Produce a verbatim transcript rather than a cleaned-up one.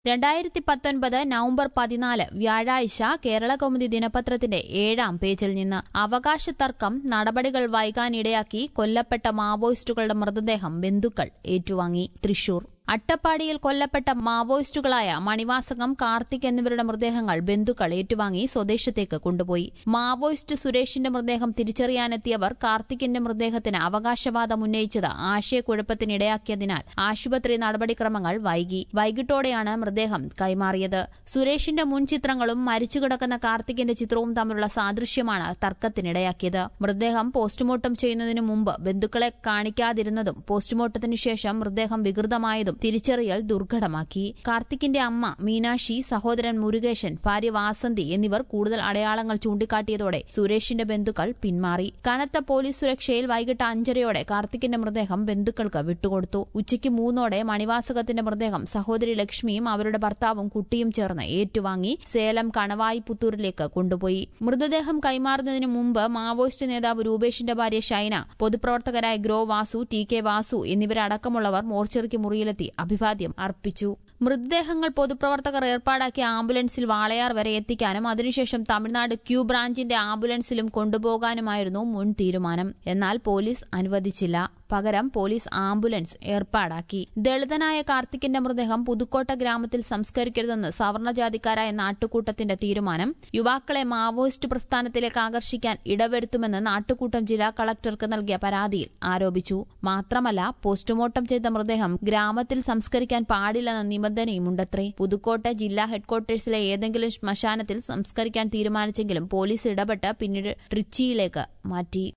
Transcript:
രണ്ടായിരത്തി പത്തൊൻപത് നവംബർ പതിനാല് വ്യാഴാഴ്ച കേരളകൗമുദി ദിനപത്രത്തിന്റെ ഏഴാം പേജിൽ നിന്ന് അവകാശ തർക്കം നടപടികൾ വൈകാനിടയാക്കി കൊല്ലപ്പെട്ട മാവോയിസ്റ്റുകളുടെ മൃതദേഹം ബന്ധുക്കൾ ഏറ്റുവാങ്ങി. തൃശൂർ അട്ടപ്പാടിയിൽ കൊല്ലപ്പെട്ട മാവോയിസ്റ്റുകളായ മണിവാസകം, കാർത്തിക് എന്നിവരുടെ മൃതദേഹങ്ങൾ ബന്ധുക്കൾ ഏറ്റുവാങ്ങി സ്വദേശത്തേക്ക് കൊണ്ടുപോയി. മാവോയിസ്റ്റ് സുരേഷിന്റെ മൃതദേഹം തിരിച്ചറിയാനെത്തിയവർ കാർത്തികിന്റെ മൃതദേഹത്തിന് അവകാശവാദം ഉന്നയിച്ചത് ആശയക്കുഴപ്പത്തിനിടയാക്കിയതിനാൽ ആശുപത്രി നടപടിക്രമങ്ങൾ വൈകി. വൈകിട്ടോടെയാണ് മൃതദേഹം കൈമാറിയത്. സുരേഷിന്റെ മുൻ ചിത്രങ്ങളും മരിച്ചുകിടക്കുന്ന കാർത്തികിന്റെ ചിത്രവും തമ്മിലുള്ള സാദൃശ്യമാണ് തർക്കത്തിനിടയാക്കിയത്. മൃതദേഹം പോസ്റ്റ്മോർട്ടം ചെയ്യുന്നതിനു മുമ്പ് ബന്ധുക്കളെ കാണിക്കാതിരുന്നതും പോസ്റ്റ്മോർട്ടത്തിനു ശേഷം മൃതദേഹം വികൃതമായതും തിരിച്ചറിയൽ ദുർഘടമാക്കി. കാർത്തിക്കിന്റെ അമ്മ മീനാക്ഷി, സഹോദരൻ മുരുകേശൻ, ഭാര്യ വാസന്തി എന്നിവർ കൂടുതൽ അടയാളങ്ങൾ ചൂണ്ടിക്കാട്ടിയതോടെ സുരേഷിന്റെ ബന്ധുക്കൾ പിന്മാറി. കനത്ത പോലീസ് സുരക്ഷയിൽ വൈകിട്ട് അഞ്ചരയോടെ കാർത്തിക്കിന്റെ മൃതദേഹം ബന്ധുക്കൾക്ക് വിട്ടുകൊടുത്തു. ഉച്ചയ്ക്ക് മൂന്നോടെ മണിവാസകത്തിന്റെ മൃതദേഹം സഹോദരി ലക്ഷ്മിയും അവരുടെ ഭർത്താവും കുട്ടിയും ചേർന്ന് ഏറ്റുവാങ്ങി സേലം കണവായി പുത്തൂരിലേക്ക് കൊണ്ടുപോയി. മൃതദേഹം കൈമാറുന്നതിന് മുമ്പ് മാവോയിസ്റ്റ് നേതാവ് രൂപേഷിന്റെ ഭാര്യ ഷൈന, പൊതുപ്രവർത്തകരായ ഗ്രോ വാസു, ടി കെ വാസു എന്നിവരടക്കമുള്ളവർ മോർച്ചറിക്ക് മുറിയിലെത്തി അഭിവാദ്യം അർപ്പിച്ചു. മൃതദേഹങ്ങൾ പൊതുപ്രവർത്തകർ ഏർപ്പാടാക്കിയ ആംബുലൻസിൽ വാളയാർ വരെ എത്തിക്കാനും അതിനുശേഷം തമിഴ്നാട് ക്യൂ ബ്രാഞ്ചിന്റെ ആംബുലൻസിലും കൊണ്ടുപോകാനുമായിരുന്നു മുൻ തീരുമാനം. എന്നാൽ പോലീസ് അനുവദിച്ചില്ല. പകരം പോലീസ് ആംബുലൻസ് ഏർപ്പാടാക്കി. ദളിതനായ കാർത്തിക്കിന്റെ മൃതദേഹം പുതുക്കോട്ട ഗ്രാമത്തിൽ സംസ്കരിക്കരുതെന്ന് സവർണജാതിക്കാരായ നാട്ടുകൂട്ടത്തിന്റെ തീരുമാനം യുവാക്കളെ മാവോയിസ്റ്റ് പ്രസ്ഥാനത്തിലേക്ക് ആകർഷിക്കാൻ ഇടവരുത്തുമെന്ന് നാട്ടുകൂട്ടം ജില്ലാ കളക്ടർക്ക് നൽകിയ പരാതിയിൽ ആരോപിച്ചു. മാത്രമല്ല, പോസ്റ്റ്മോർട്ടം ചെയ്ത മൃതദേഹം ഗ്രാമത്തിൽ സംസ്കരിക്കാൻ പാടില്ലെന്ന നിബന്ധനയുമുണ്ടത്രേ. പുതുക്കോട്ട ജില്ലാ ഹെഡ്ക്വാർട്ടേഴ്സിലെ ഏതെങ്കിലും ശ്മശാനത്തിൽ സംസ്കരിക്കാൻ തീരുമാനിച്ചെങ്കിലും പോലീസ് ഇടപെട്ട് പിന്നീട് ട്രിച്ചിയിലേക്ക് മാറ്റി.